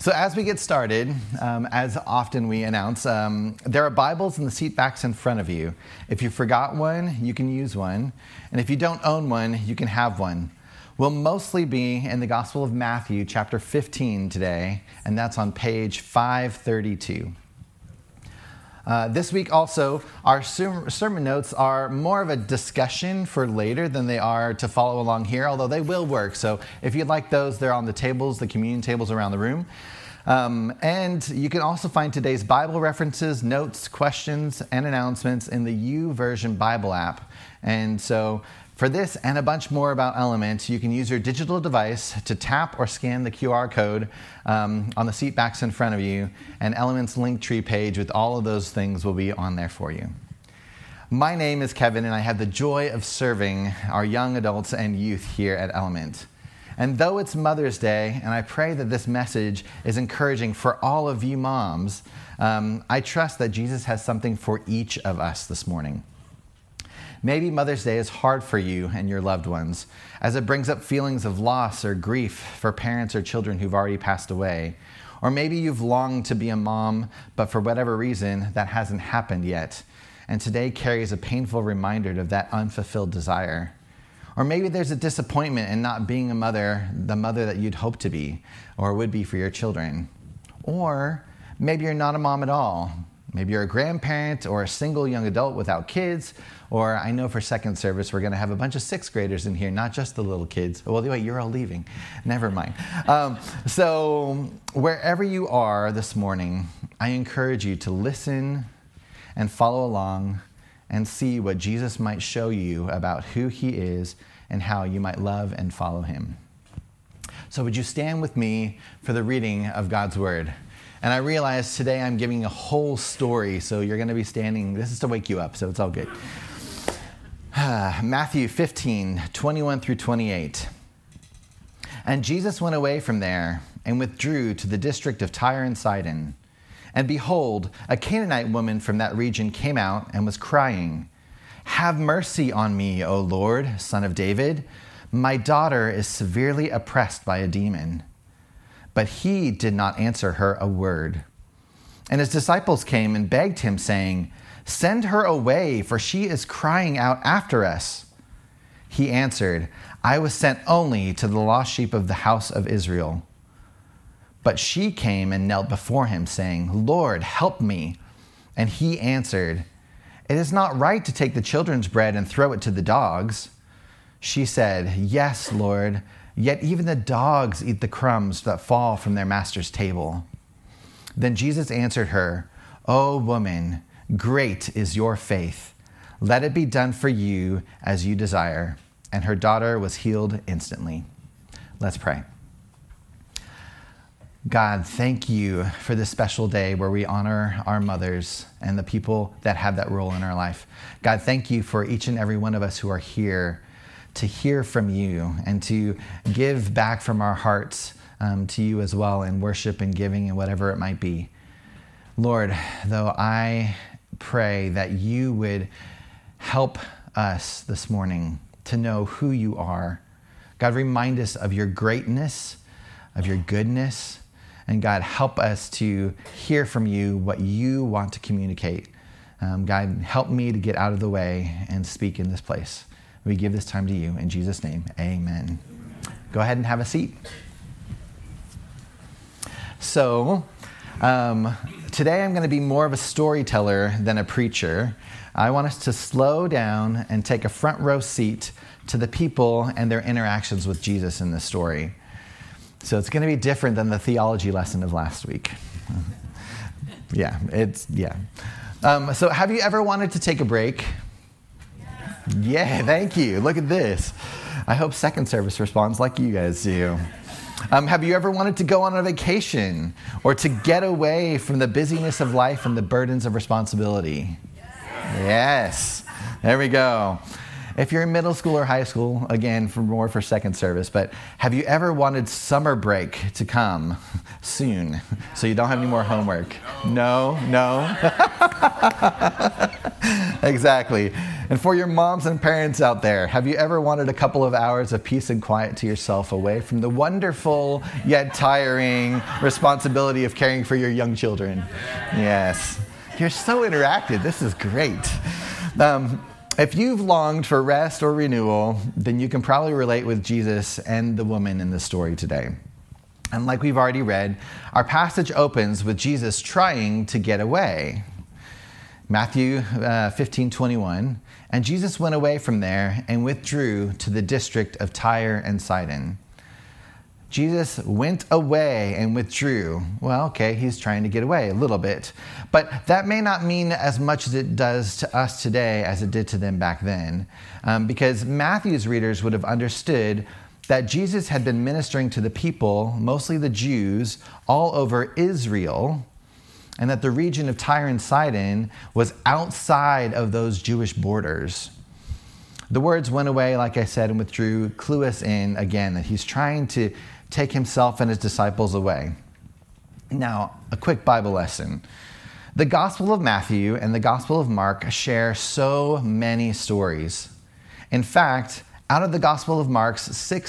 So as we get started, as often we announce, there are Bibles in the seat backs in front of you. If you forgot one, you can use one. And if you don't own one, you can have one. We'll mostly be in the Gospel of Matthew, chapter 15 today, and that's on page 532. This week also, our sermon notes are more of a discussion for later than they are to follow along here, although they will work. So if you'd like those, they're on the tables, the communion tables around the room. And you can also find today's Bible references, notes, questions, and announcements in the YouVersion Bible app. And so for this and a bunch more about Element, you can use your digital device to tap or scan the QR code on the seat backs in front of you, and Element's Linktree page with all of those things will be on there for you. My name is Kevin, and I have the joy of serving our young adults and youth here at Element. And though it's Mother's Day, and I pray that this message is encouraging for all of you moms, I trust that Jesus has something for each of us this morning. Maybe Mother's Day is hard for you and your loved ones, as it brings up feelings of loss or grief for parents or children who've already passed away. Or maybe you've longed to be a mom, but for whatever reason, that hasn't happened yet. And today carries a painful reminder of that unfulfilled desire. Or maybe there's a disappointment in not being a mother, the mother that you'd hope to be, or would be for your children. Or maybe you're not a mom at all. Maybe you're a grandparent or a single young adult without kids. Or I know for second service, we're going to have a bunch of sixth graders in here, not just the little kids. Well, wait, you're all leaving. Never mind. So wherever you are this morning, I encourage you to listen and follow along and see what Jesus might show you about who he is and how you might love and follow him. So would you stand with me for the reading of God's word? And I realize today I'm giving a whole story, so you're going to be standing. This is to wake you up, so it's all good. Matthew 15, 21 through 28. And Jesus went away from there and withdrew to the district of Tyre and Sidon. And behold, a Canaanite woman from that region came out and was crying, "Have mercy on me, O Lord, Son of David. My daughter is severely oppressed by a demon." But he did not answer her a word. And his disciples came and begged him, saying, "Send her away, for she is crying out after us." He answered, "I was sent only to the lost sheep of the house of Israel." But she came and knelt before him, saying, "Lord, help me." And he answered, "It is not right to take the children's bread and throw it to the dogs." She said, "Yes, Lord, yet even the dogs eat the crumbs that fall from their master's table." Then Jesus answered her, "O woman, great is your faith. Let it be done for you as you desire." And her daughter was healed instantly. Let's pray. God, thank you for this special day where we honor our mothers and the people that have that role in our life. God, thank you for each and every one of us who are here to hear from you and to give back from our hearts to you as well in worship and giving and whatever it might be. Lord, though I pray that you would help us this morning to know who you are. God, remind us of your greatness, of your goodness, and God, help us to hear from you what you want to communicate. God, help me to get out of the way and speak in this place. We give this time to you. In Jesus' name, amen. Go ahead and have a seat. So, today I'm going to be more of a storyteller than a preacher. I want us to slow down and take a front row seat to the people and their interactions with Jesus in this story. So it's going to be different than the theology lesson of last week. So have you ever wanted to take a break? Yeah, thank you. Look at this. I hope second service responds like you guys do. Have you ever wanted to go on a vacation or to get away from the busyness of life and the burdens of responsibility? Yes. There we go. If you're in middle school or high school, again, for second service, but have you ever wanted summer break to come soon so you don't have any more homework? No? Exactly. And for your moms and parents out there, have you ever wanted a couple of hours of peace and quiet to yourself away from the wonderful yet tiring responsibility of caring for your young children? Yes. You're so interactive. This is great. If you've longed for rest or renewal, then you can probably relate with Jesus and the woman in the story today. And like we've already read, our passage opens with Jesus trying to get away. Matthew 15:21, and Jesus went away from there and withdrew to the district of Tyre and Sidon. Jesus went away and withdrew. Well, okay, he's trying to get away a little bit. But that may not mean as much as it does to us today as it did to them back then. Because Matthew's readers would have understood that Jesus had been ministering to the people, mostly the Jews, all over Israel, and that the region of Tyre and Sidon was outside of those Jewish borders. The words went away, like I said, and withdrew, clue us in again that he's trying to take himself and his disciples away. Now, a quick Bible lesson. The Gospel of Matthew and the Gospel of Mark share so many stories. In fact, out of the Gospel of Mark's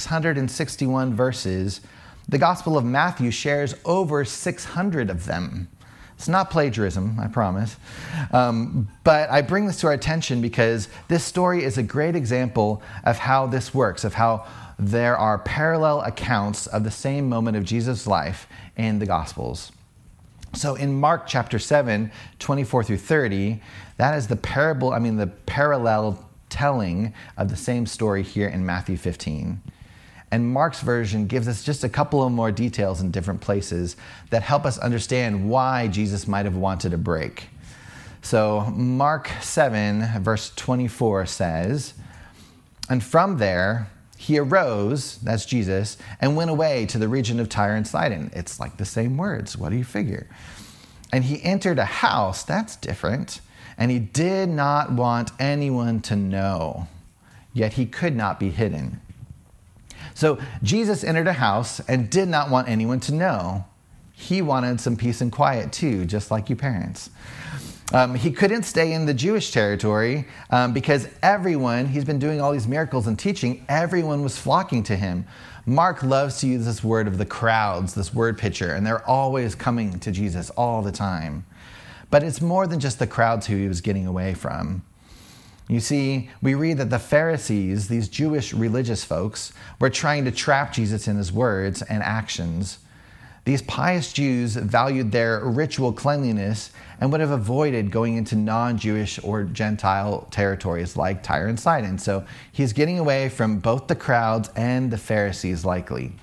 661 verses, the Gospel of Matthew shares over 600 of them. It's not plagiarism, I promise. But I bring this to our attention because this story is a great example of how this works, of how there are parallel accounts of the same moment of Jesus' life in the Gospels. So in Mark chapter 7, 24 through 30, that is the parallel telling of the same story here in Matthew 15. And Mark's version gives us just a couple of more details in different places that help us understand why Jesus might have wanted a break. So Mark 7, verse 24 says, and from there he arose, that's Jesus, and went away to the region of Tyre and Sidon. It's like the same words. What do you figure? And he entered a house, that's different, and he did not want anyone to know, yet he could not be hidden. So Jesus entered a house and did not want anyone to know. He wanted some peace and quiet too, just like you parents. He couldn't stay in the Jewish territory because he's been doing all these miracles and teaching, everyone was flocking to him. Mark loves to use this word of the crowds, this word picture, and they're always coming to Jesus all the time. But it's more than just the crowds who he was getting away from. You see, we read that the Pharisees, these Jewish religious folks, were trying to trap Jesus in his words and actions. These pious Jews valued their ritual cleanliness and would have avoided going into non-Jewish or Gentile territories like Tyre and Sidon. So he's getting away from both the crowds and the Pharisees likely.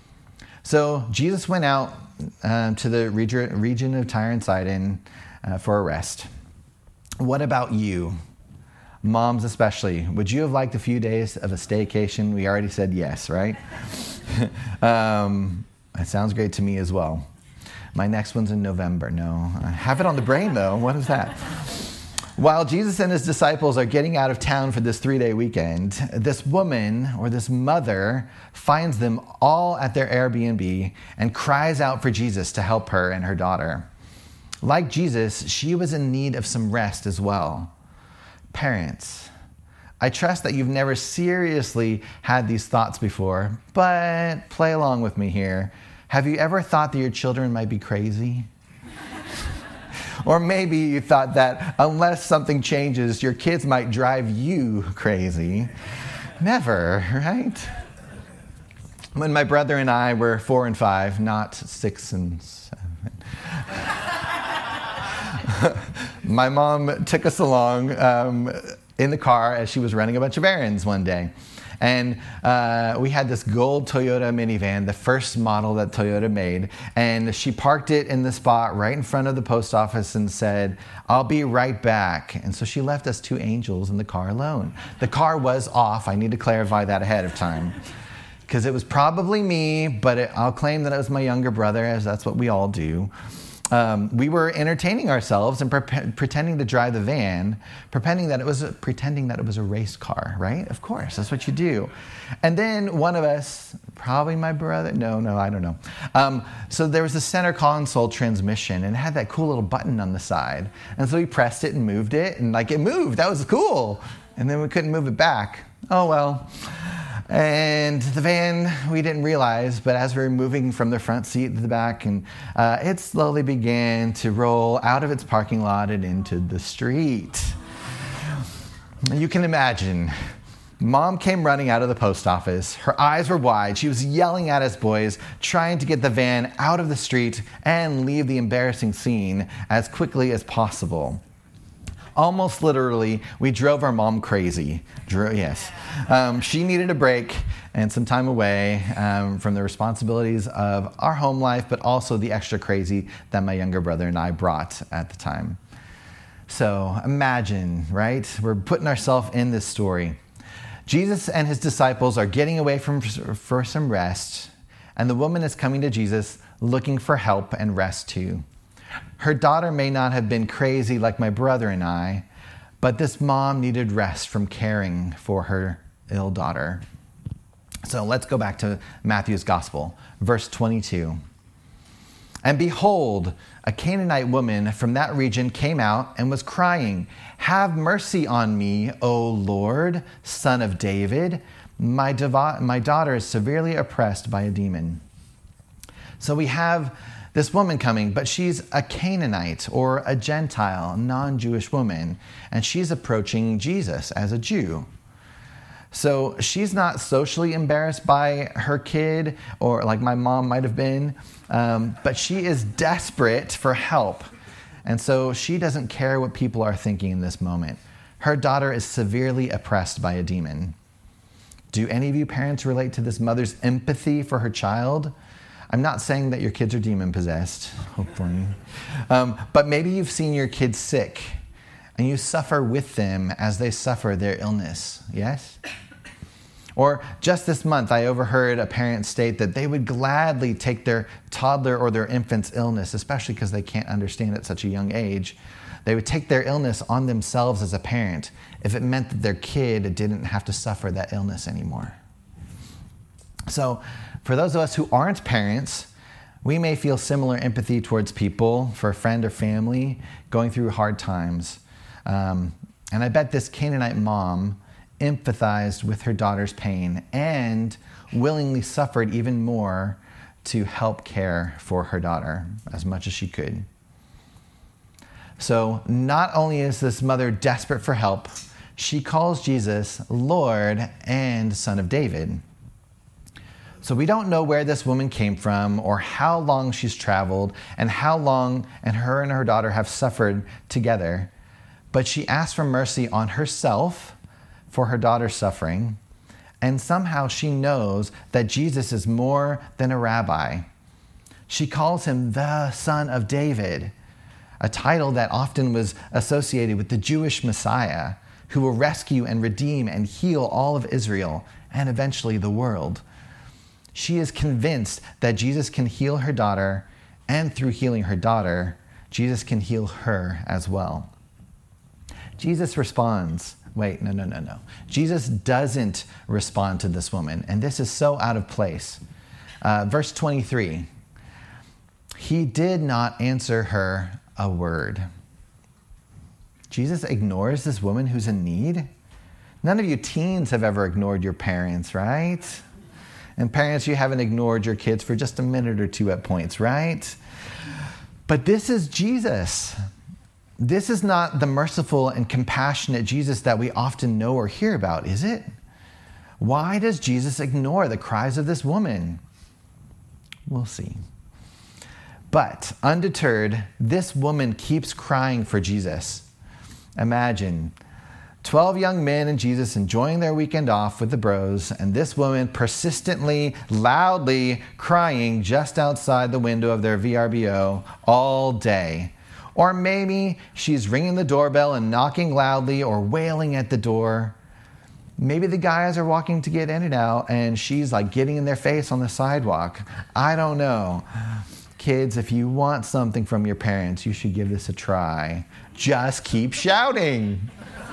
So Jesus went out to the region of Tyre and Sidon for a rest. What about you? Moms especially, would you have liked a few days of a staycation? We already said yes, right? That sounds great to me as well. My next one's in November. No, I have it on the brain though. What is that? While Jesus and his disciples are getting out of town for this 3-day weekend, this woman or this mother finds them all at their Airbnb and cries out for Jesus to help her and her daughter. Like Jesus, she was in need of some rest as well. Parents, I trust that you've never seriously had these thoughts before, but play along with me here. Have you ever thought that your children might be crazy? Or maybe you thought that unless something changes, your kids might drive you crazy. Never, right? When my brother and I were 4 and 5, not 6 and 7, my mom took us along in the car as she was running a bunch of errands one day. And we had this gold Toyota minivan, the first model that Toyota made. And she parked it in the spot right in front of the post office and said, "I'll be right back." And so she left us 2 angels in the car alone. The car was off. I need to clarify that ahead of time. Because it was probably me, but I'll claim that it was my younger brother, as that's what we all do. We were entertaining ourselves and pretending to drive the van, pretending that it was a race car, right? Of course, that's what you do. And then one of us, probably my brother, no, I don't know. So there was a center console transmission, and it had that cool little button on the side. And so we pressed it and moved it, and it moved. That was cool. And then we couldn't move it back. Oh, well. And the van, we didn't realize, but as we were moving from the front seat to the back, and it slowly began to roll out of its parking lot and into the street. You can imagine, Mom came running out of the post office. Her eyes were wide. She was yelling at us boys, trying to get the van out of the street and leave the embarrassing scene as quickly as possible. Almost literally, we drove our mom crazy. Yes. She needed a break and some time away from the responsibilities of our home life, but also the extra crazy that my younger brother and I brought at the time. So imagine, right? We're putting ourselves in this story. Jesus and his disciples are getting away for some rest, and the woman is coming to Jesus looking for help and rest too. Her daughter may not have been crazy like my brother and I, but this mom needed rest from caring for her ill daughter. So let's go back to Matthew's Gospel, verse 22. And behold, a Canaanite woman from that region came out and was crying, "Have mercy on me, O Lord, Son of David. My daughter is severely oppressed by a demon." So we have this woman coming, but she's a Canaanite or a Gentile, non-Jewish woman, and she's approaching Jesus as a Jew. So she's not socially embarrassed by her kid, or like my mom might have been, but she is desperate for help. And so she doesn't care what people are thinking in this moment. Her daughter is severely oppressed by a demon. Do any of you parents relate to this mother's empathy for her child? I'm not saying that your kids are demon-possessed, hopefully. But maybe you've seen your kids sick, and you suffer with them as they suffer their illness, yes? Or just this month, I overheard a parent state that they would gladly take their toddler or their infant's illness, especially because they can't understand at such a young age. They would take their illness on themselves as a parent if it meant that their kid didn't have to suffer that illness anymore. So for those of us who aren't parents, we may feel similar empathy towards people, for a friend or family, going through hard times. And I bet this Canaanite mom empathized with her daughter's pain and willingly suffered even more to help care for her daughter as much as she could. So not only is this mother desperate for help, she calls Jesus Lord and Son of David. So we don't know where this woman came from or how long she's traveled and how long her and her daughter have suffered together, but she asks for mercy on herself for her daughter's suffering, and somehow she knows that Jesus is more than a rabbi. She calls him the Son of David, a title that often was associated with the Jewish Messiah, who will rescue and redeem and heal all of Israel and eventually the world. She is convinced that Jesus can heal her daughter, and through healing her daughter, Jesus can heal her as well. Jesus responds. Wait, no. Jesus doesn't respond to this woman, and this is so out of place. Verse 23, he did not answer her a word. Jesus ignores this woman who's in need? None of you teens have ever ignored your parents, right? And parents, you haven't ignored your kids for just a minute or two at points, right? But this is Jesus. This is not the merciful and compassionate Jesus that we often know or hear about, is it? Why does Jesus ignore the cries of this woman? We'll see. But undeterred, this woman keeps crying for Jesus. Imagine 12 young men and Jesus enjoying their weekend off with the bros, and this woman persistently, loudly crying just outside the window of their VRBO all day. Or maybe she's ringing the doorbell and knocking loudly or wailing at the door. Maybe the guys are walking to get in and out and she's like getting in their face on the sidewalk. I don't know. Kids, if you want something from your parents, you should give this a try. Just keep shouting.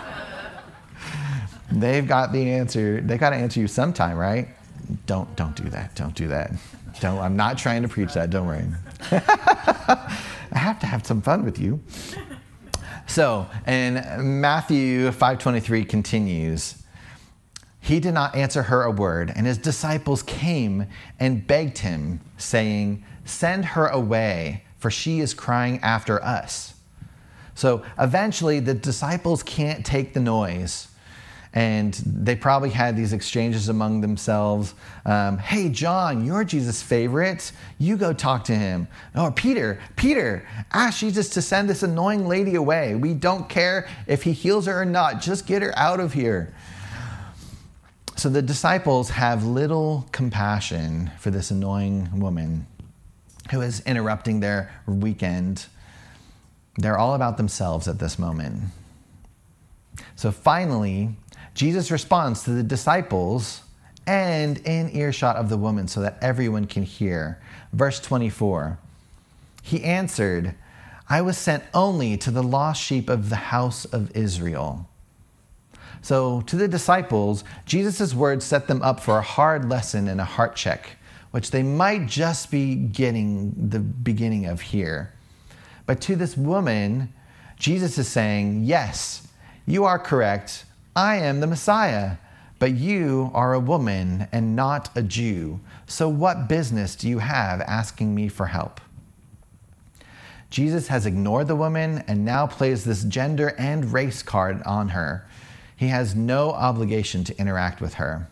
They've got the answer. They got to answer you sometime, right? Don't do that. Don't do that. I'm not trying to preach that. Don't worry. I have to have some fun with you. So, and Matthew 5:23 continues, he did not answer her a word, and his disciples came and begged him, saying, send her away, for she is crying after us. So eventually the disciples can't take the noise. And they probably had these exchanges among themselves. Hey, John, you're Jesus' favorite. You go talk to him. Or Peter, ask Jesus to send this annoying lady away. We don't care if he heals her or not. Just get her out of here. So the disciples have little compassion for this annoying woman who is interrupting their weekend. They're all about themselves at this moment. So finally, Jesus responds to the disciples and in earshot of the woman so that everyone can hear. Verse 24, he answered, I was sent only to the lost sheep of the house of Israel. So to the disciples, Jesus' words set them up for a hard lesson and a heart check, which they might just be getting the beginning of here. But to this woman, Jesus is saying, yes, you are correct. I am the Messiah, but you are a woman and not a Jew. So what business do you have asking me for help? Jesus has ignored the woman and now plays this gender and race card on her. He has no obligation to interact with her.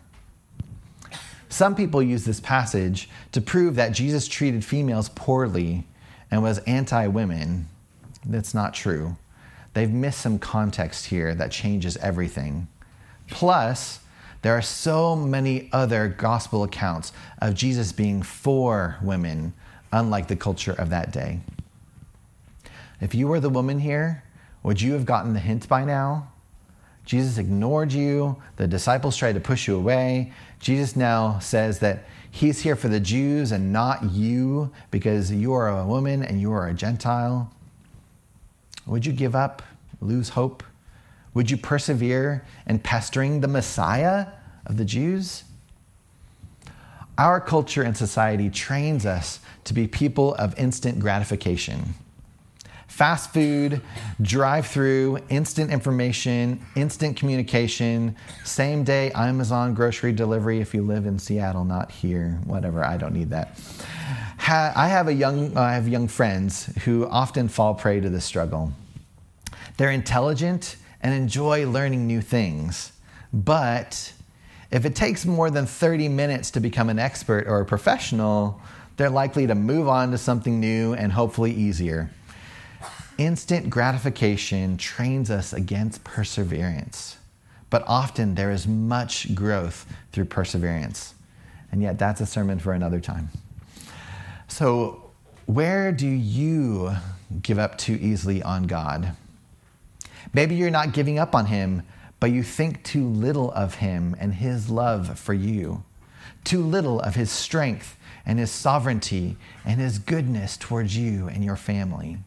Some people use this passage to prove that Jesus treated females poorly and was anti-women. That's not true. They've missed some context here that changes everything. Plus, there are so many other gospel accounts of Jesus being for women, unlike the culture of that day. If you were the woman here, would you have gotten the hint by now? Jesus ignored you. The disciples tried to push you away. Jesus now says that he's here for the Jews and not you because you are a woman and you are a Gentile. Would you give up, lose hope? Would you persevere in pestering the Messiah of the Jews? Our culture and society trains us to be people of instant gratification. Fast food, drive-through, instant information, instant communication, same day Amazon grocery delivery if you live in Seattle, not here, whatever, I don't need that. I have young friends who often fall prey to this struggle. They're intelligent and enjoy learning new things, but if it takes more than 30 minutes to become an expert or a professional, they're likely to move on to something new and hopefully easier. Instant gratification trains us against perseverance, but often there is much growth through perseverance. And yet that's a sermon for another time. So where do you give up too easily on God? Maybe you're not giving up on him, but you think too little of him and his love for you, too little of his strength and his sovereignty and his goodness towards you and your family.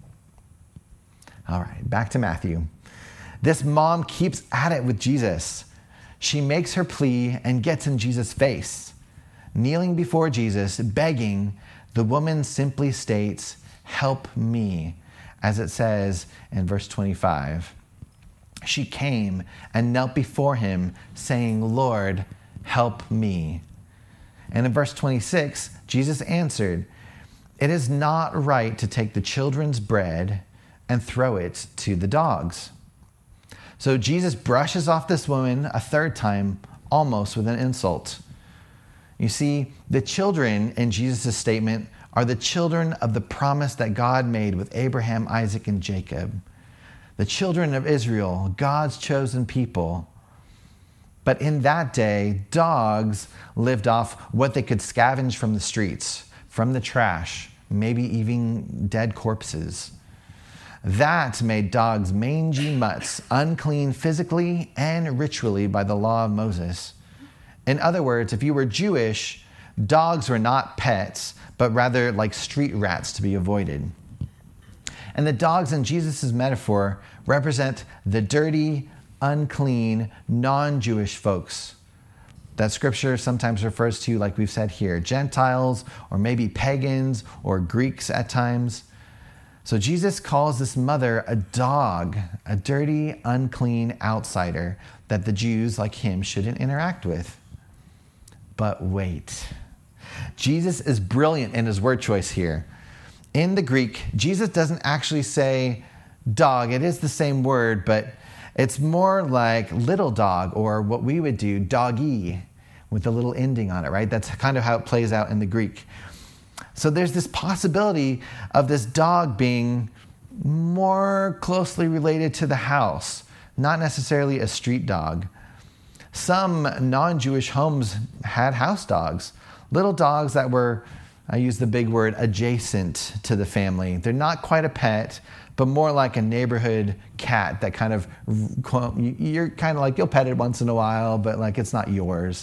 All right, back to Matthew. This mom keeps at it with Jesus. She makes her plea and gets in Jesus' face. Kneeling before Jesus, begging, the woman simply states, help me, as it says in verse 25. She came and knelt before him, saying, Lord, help me. And in verse 26, Jesus answered, it is not right to take the children's bread and throw it to the dogs. So Jesus brushes off this woman a third time, almost with an insult. You see, the children in Jesus' statement are the children of the promise that God made with Abraham, Isaac, and Jacob. The children of Israel, God's chosen people. But in that day, dogs lived off what they could scavenge from the streets, from the trash, maybe even dead corpses. That made dogs mangy mutts, unclean physically and ritually by the law of Moses. In other words, if you were Jewish, dogs were not pets, but rather like street rats to be avoided. And the dogs in Jesus' metaphor represent the dirty, unclean, non-Jewish folks that Scripture sometimes refers to, like we've said here, Gentiles, or maybe pagans, or Greeks at times. So Jesus calls this mother a dog, a dirty, unclean outsider that the Jews like him shouldn't interact with. But wait, Jesus is brilliant in his word choice here. In the Greek, Jesus doesn't actually say dog. It is the same word, but it's more like little dog, or what we would do, doggy, with a little ending on it, right? That's kind of how it plays out in the Greek. So there's this possibility of this dog being more closely related to the house, not necessarily a street dog. Some non-Jewish homes had house dogs, little dogs that were, I use the big word, adjacent to the family. They're not quite a pet, but more like a neighborhood cat that kind of, you're kind of like, you'll pet it once in a while, but like it's not yours.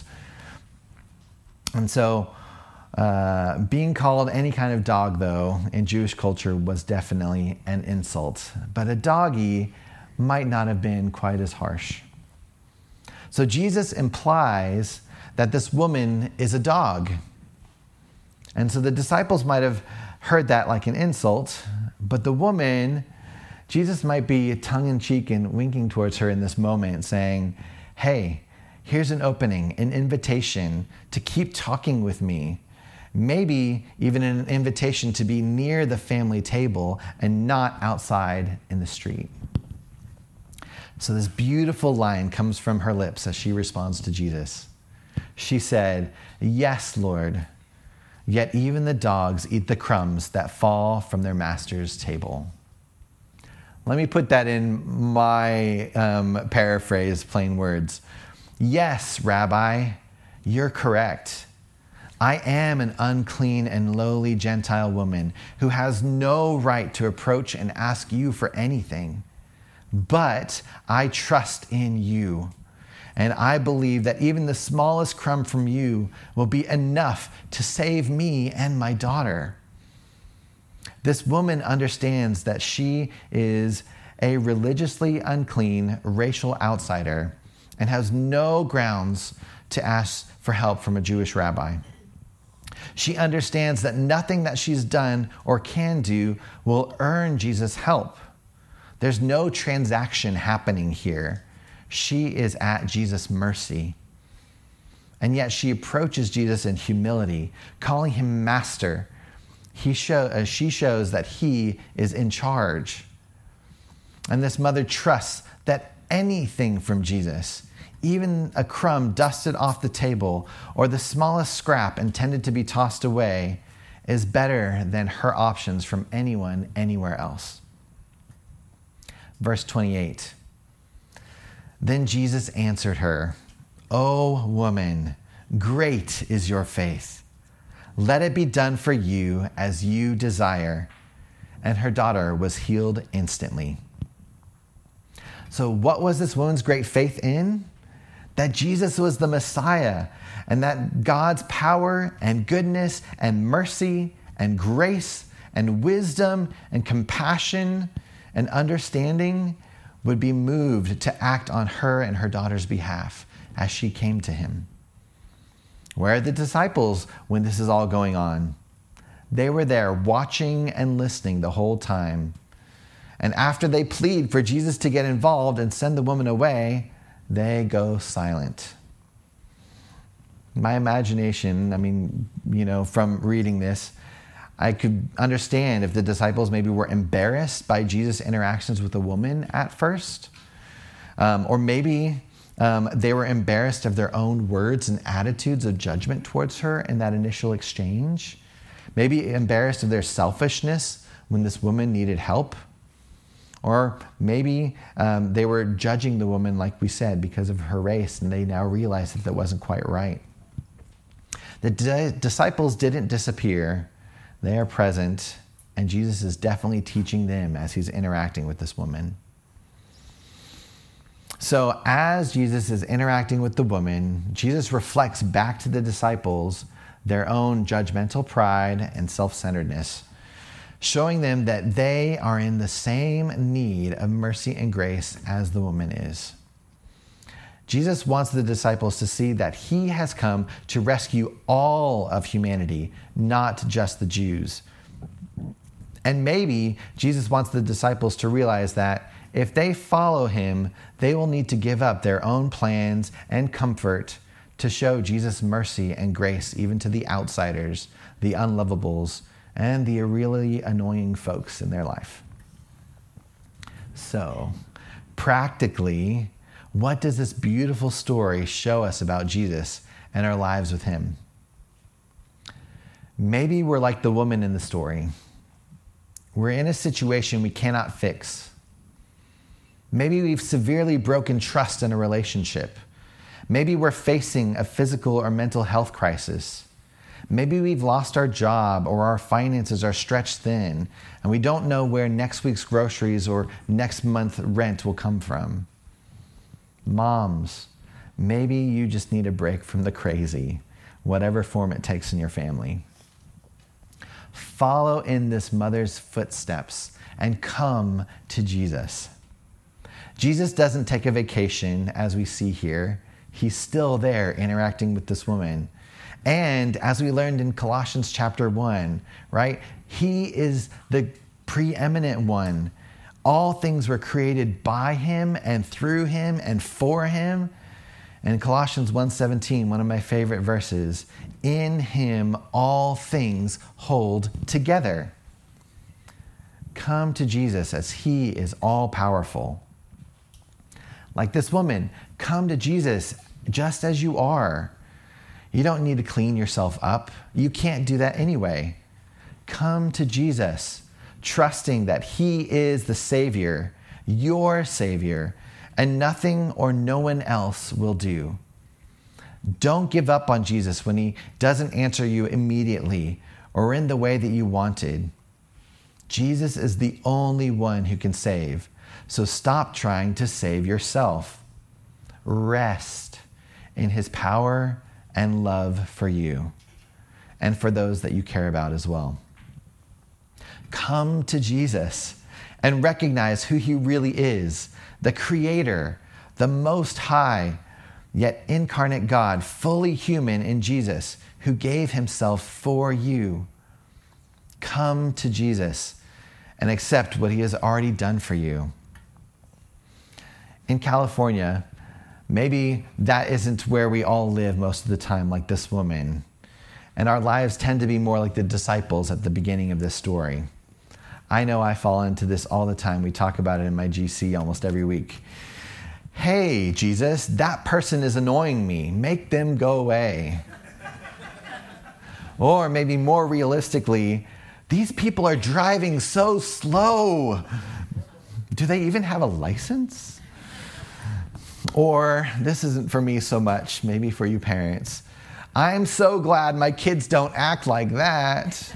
And so being called any kind of dog, though, in Jewish culture was definitely an insult. But a doggy might not have been quite as harsh. So Jesus implies that this woman is a dog. And so the disciples might have heard that like an insult, but the woman, Jesus might be tongue-in-cheek and winking towards her in this moment, saying, hey, here's an opening, an invitation to keep talking with me. Maybe even an invitation to be near the family table and not outside in the street. So this beautiful line comes from her lips as she responds to Jesus. She said, yes, Lord, yet even the dogs eat the crumbs that fall from their master's table. Let me put that in my paraphrase, plain words. Yes, Rabbi, you're correct. I am an unclean and lowly Gentile woman who has no right to approach and ask you for anything. But I trust in you, and I believe that even the smallest crumb from you will be enough to save me and my daughter. This woman understands that she is a religiously unclean racial outsider and has no grounds to ask for help from a Jewish rabbi. She understands that nothing that she's done or can do will earn Jesus' help. There's no transaction happening here. She is at Jesus' mercy. And yet she approaches Jesus in humility, calling him master. She shows that he is in charge. And this mother trusts that anything from Jesus, even a crumb dusted off the table or the smallest scrap intended to be tossed away, is better than her options from anyone anywhere else. Verse 28. Then Jesus answered her, "O woman, great is your faith. Let it be done for you as you desire." And her daughter was healed instantly. So what was this woman's great faith in? That Jesus was the Messiah, and that God's power and goodness and mercy and grace and wisdom and compassion and understanding would be moved to act on her and her daughter's behalf as she came to him. Where are the disciples when this is all going on? They were there watching and listening the whole time. And after they plead for Jesus to get involved and send the woman away, they go silent. My imagination, from reading this, I could understand if the disciples maybe were embarrassed by Jesus' interactions with the woman at first. Or maybe they were embarrassed of their own words and attitudes of judgment towards her in that initial exchange. Maybe embarrassed of their selfishness when this woman needed help. Or maybe they were judging the woman, like we said, because of her race, and they now realize that wasn't quite right. The disciples didn't disappear. They are present, and Jesus is definitely teaching them as he's interacting with this woman. So as Jesus is interacting with the woman, Jesus reflects back to the disciples their own judgmental pride and self-centeredness, showing them that they are in the same need of mercy and grace as the woman is. Jesus wants the disciples to see that he has come to rescue all of humanity, not just the Jews. And maybe Jesus wants the disciples to realize that if they follow him, they will need to give up their own plans and comfort to show Jesus' mercy and grace even to the outsiders, the unlovables, and the really annoying folks in their life. So, practically, what does this beautiful story show us about Jesus and our lives with him? Maybe we're like the woman in the story. We're in a situation we cannot fix. Maybe we've severely broken trust in a relationship. Maybe we're facing a physical or mental health crisis. Maybe we've lost our job or our finances are stretched thin and we don't know where next week's groceries or next month's rent will come from. Moms, maybe you just need a break from the crazy, whatever form it takes in your family. Follow in this mother's footsteps and come to Jesus. Jesus doesn't take a vacation, as we see here. He's still there interacting with this woman. And as we learned in Colossians chapter 1, right? He is the preeminent one. All things were created by him and through him and for him. And in Colossians 1:17, one of my favorite verses, in him all things hold together. Come to Jesus as he is all powerful. Like this woman, come to Jesus just as you are. You don't need to clean yourself up. You can't do that anyway. Come to Jesus, trusting that he is the Savior, your Savior, and nothing or no one else will do. Don't give up on Jesus when he doesn't answer you immediately or in the way that you wanted. Jesus is the only one who can save, so stop trying to save yourself. Rest in his power and love for you and for those that you care about as well. Come to Jesus and recognize who he really is, the Creator, the Most High, yet incarnate God, fully human in Jesus, who gave himself for you. Come to Jesus and accept what he has already done for you. In California, maybe that isn't where we all live most of the time, like this woman. And our lives tend to be more like the disciples at the beginning of this story. I know I fall into this all the time. We talk about it in my GC almost every week. Hey, Jesus, that person is annoying me. Make them go away. Or maybe more realistically, these people are driving so slow. Do they even have a license? Or, this isn't for me so much, maybe for you parents. I'm so glad my kids don't act like that.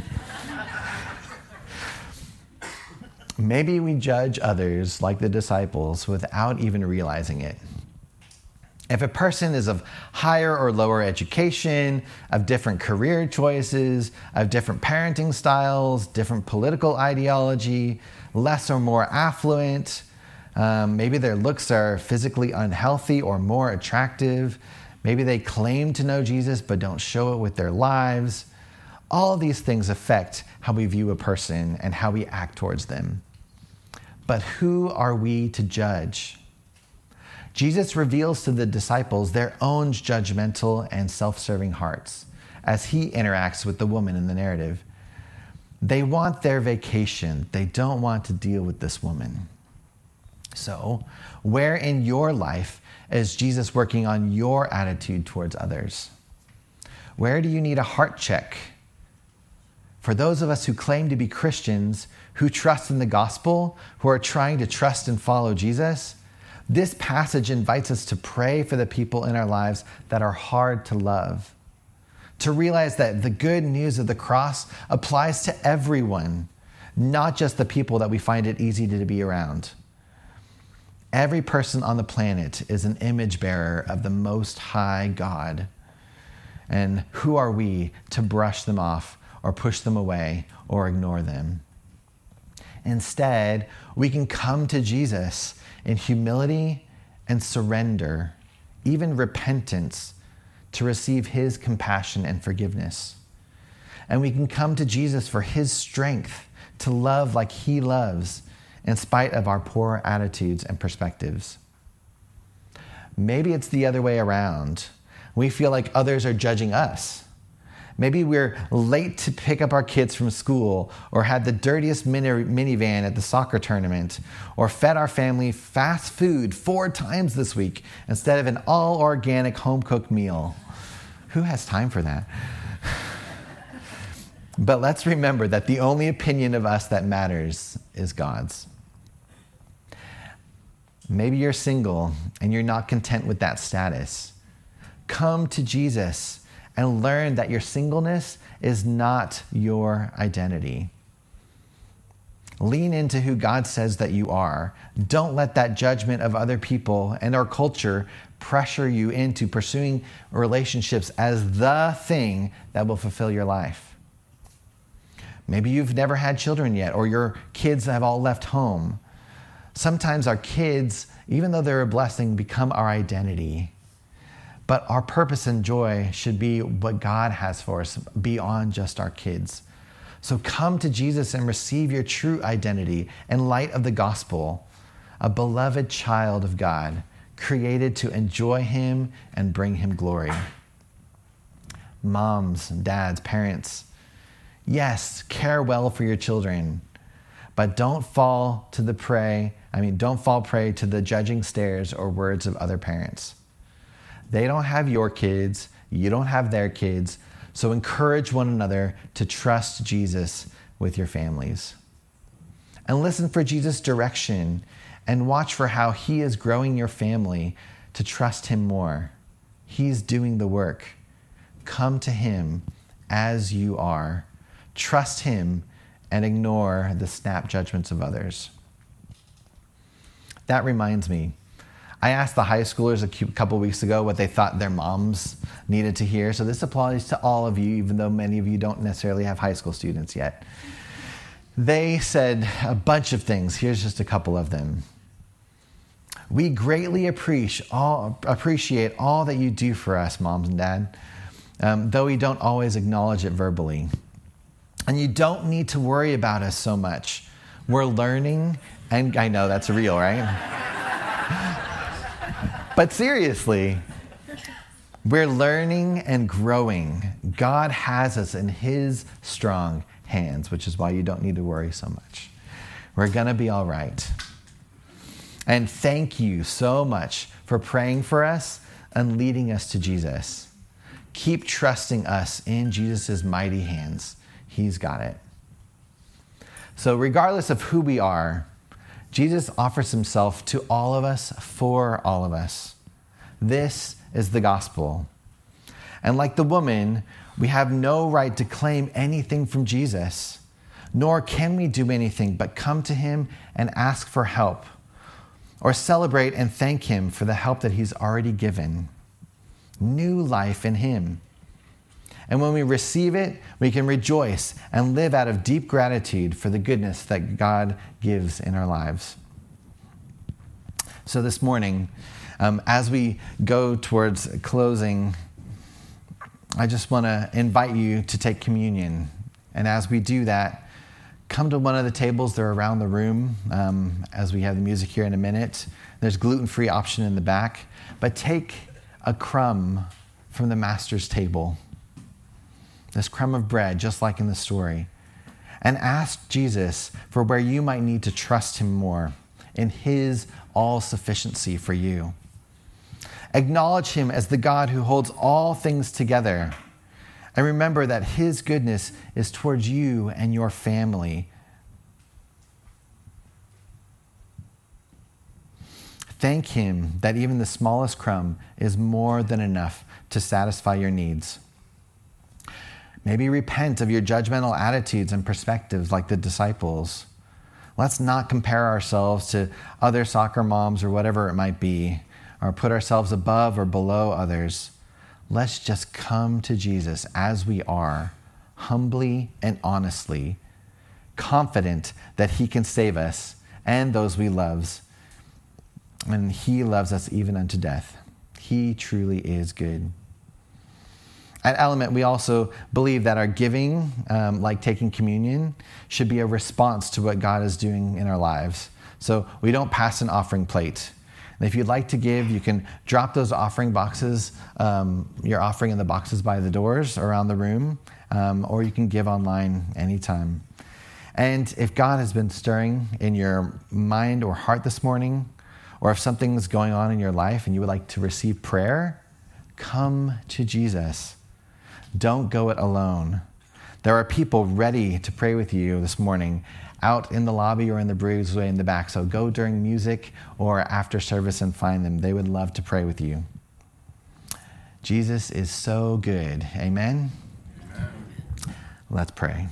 Maybe we judge others like the disciples without even realizing it. If a person is of higher or lower education, of different career choices, of different parenting styles, different political ideology, less or more affluent, maybe their looks are physically unhealthy or more attractive, maybe they claim to know Jesus but don't show it with their lives. All of these things affect how we view a person and how we act towards them. But who are we to judge? Jesus reveals to the disciples their own judgmental and self-serving hearts as he interacts with the woman in the narrative. They want their vacation. They don't want to deal with this woman. So, where in your life is Jesus working on your attitude towards others? Where do you need a heart check? For those of us who claim to be Christians, who trust in the gospel, who are trying to trust and follow Jesus, this passage invites us to pray for the people in our lives that are hard to love. To realize that the good news of the cross applies to everyone, not just the people that we find it easy to be around. Every person on the planet is an image bearer of the Most High God. And who are we to brush them off or push them away or ignore them? Instead, we can come to Jesus in humility and surrender, even repentance, to receive his compassion and forgiveness. And we can come to Jesus for his strength to love like he loves in spite of our poor attitudes and perspectives. Maybe it's the other way around. We feel like others are judging us. Maybe we're late to pick up our kids from school, or had the dirtiest minivan at the soccer tournament, or fed our family fast food 4 times this week instead of an all-organic home-cooked meal. Who has time for that? But let's remember that the only opinion of us that matters is God's. Maybe you're single and you're not content with that status. Come to Jesus and learn that your singleness is not your identity. Lean into who God says that you are. Don't let that judgment of other people and our culture pressure you into pursuing relationships as the thing that will fulfill your life. Maybe you've never had children yet, or your kids have all left home. Sometimes our kids, even though they're a blessing, become our identity. But our purpose and joy should be what God has for us beyond just our kids. So come to Jesus and receive your true identity in light of the gospel, a beloved child of God, created to enjoy him and bring him glory. Moms, dads, parents, yes, care well for your children, but don't fall prey to the judging stares or words of other parents. They don't have your kids, you don't have their kids, so encourage one another to trust Jesus with your families. And listen for Jesus' direction and watch for how he is growing your family to trust him more. He's doing the work. Come to him as you are. Trust him and ignore the snap judgments of others. That reminds me, I asked the high schoolers a couple weeks ago what they thought their moms needed to hear. So this applies to all of you, even though many of you don't necessarily have high school students yet. They said a bunch of things. Here's just a couple of them. We greatly appreciate all that you do for us, moms and dad, though we don't always acknowledge it verbally. And you don't need to worry about us so much. We're learning, and I know that's real, right? But seriously, we're learning and growing. God has us in his strong hands, which is why you don't need to worry so much. We're going to be all right. And thank you so much for praying for us and leading us to Jesus. Keep trusting us in Jesus' mighty hands. He's got it. So regardless of who we are, Jesus offers himself to all of us, for all of us. This is the gospel. And like the woman, we have no right to claim anything from Jesus, nor can we do anything but come to him and ask for help, or celebrate and thank him for the help that he's already given. New life in him. And when we receive it, we can rejoice and live out of deep gratitude for the goodness that God gives in our lives. So this morning, as we go towards closing, I just want to invite you to take communion. And as we do that, come to one of the tables. They're around the room as we have the music here in a minute. There's gluten-free option in the back. But take a crumb from the master's table, this crumb of bread, just like in the story, and ask Jesus for where you might need to trust him more in his all-sufficiency for you. Acknowledge him as the God who holds all things together. And remember that his goodness is towards you and your family. Thank him that even the smallest crumb is more than enough to satisfy your needs. Maybe repent of your judgmental attitudes and perspectives like the disciples. Let's not compare ourselves to other soccer moms or whatever it might be, or put ourselves above or below others. Let's just come to Jesus as we are, humbly and honestly, confident that he can save us and those we love, and he loves us even unto death. He truly is good. At Element, we also believe that our giving, like taking communion, should be a response to what God is doing in our lives. So we don't pass an offering plate. And if you'd like to give, you can drop those offering boxes, your offering in the boxes by the doors around the room, or you can give online anytime. And if God has been stirring in your mind or heart this morning, or if something's going on in your life and you would like to receive prayer, come to Jesus. Don't go it alone. There are people ready to pray with you this morning out in the lobby or in the breezeway in the back. So go during music or after service and find them. They would love to pray with you. Jesus is so good. Amen? Amen. Let's pray.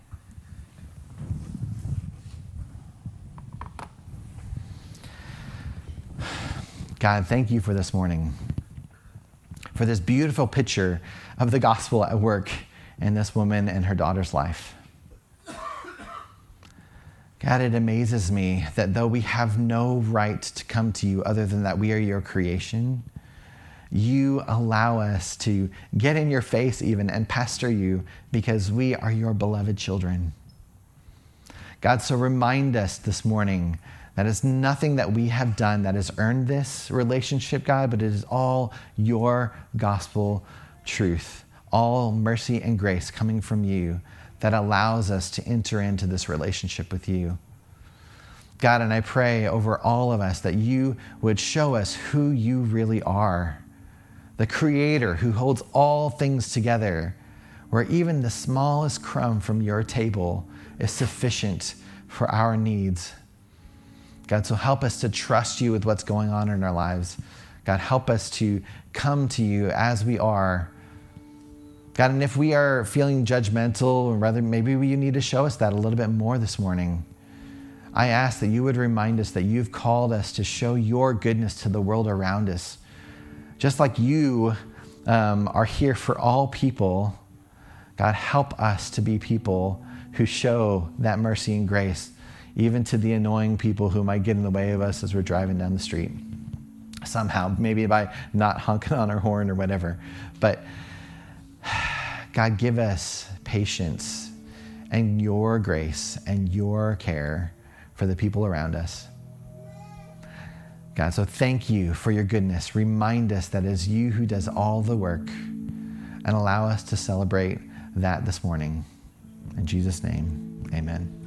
God, thank you for this morning, for this beautiful picture of the gospel at work in this woman and her daughter's life. God, it amazes me that though we have no right to come to you other than that we are your creation, you allow us to get in your face even and pester you because we are your beloved children. God, so remind us this morning that it's nothing that we have done that has earned this relationship, God, but it is all your gospel truth, all mercy and grace coming from you that allows us to enter into this relationship with you. God, and I pray over all of us that you would show us who you really are, the creator who holds all things together, where even the smallest crumb from your table is sufficient for our needs. God, so help us to trust you with what's going on in our lives. God, help us to come to you as we are. God, and if we are feeling judgmental, or rather maybe you need to show us that a little bit more this morning, I ask that you would remind us that you've called us to show your goodness to the world around us. Just like you are here for all people, God, help us to be people who show that mercy and grace, even to the annoying people who might get in the way of us as we're driving down the street. Somehow, maybe by not honking on our horn or whatever. But God, give us patience and your grace and your care for the people around us. God, so thank you for your goodness. Remind us that it is you who does all the work, and allow us to celebrate that this morning. In Jesus' name, amen.